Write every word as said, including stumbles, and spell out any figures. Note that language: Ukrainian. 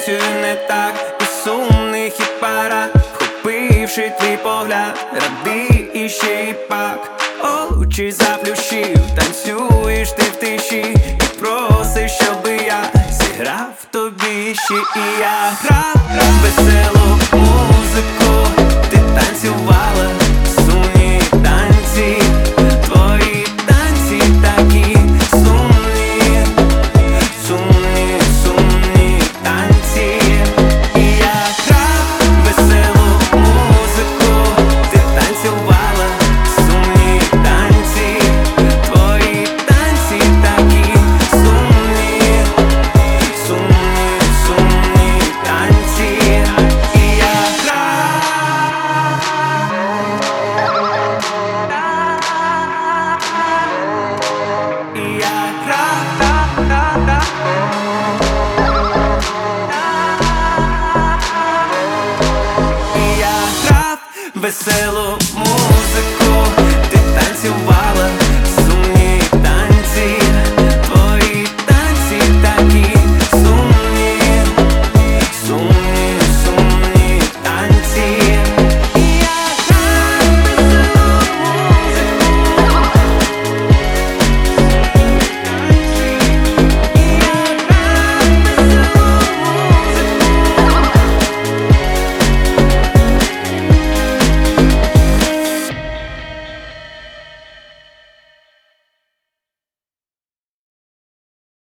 танцюю не так, і сумний хід пара, вхопивши твій погляд, радий іще і пак. Очі заплющив, танцюєш ти в тиші і просиш, щоби я зіграв тобі ще. І я грав весело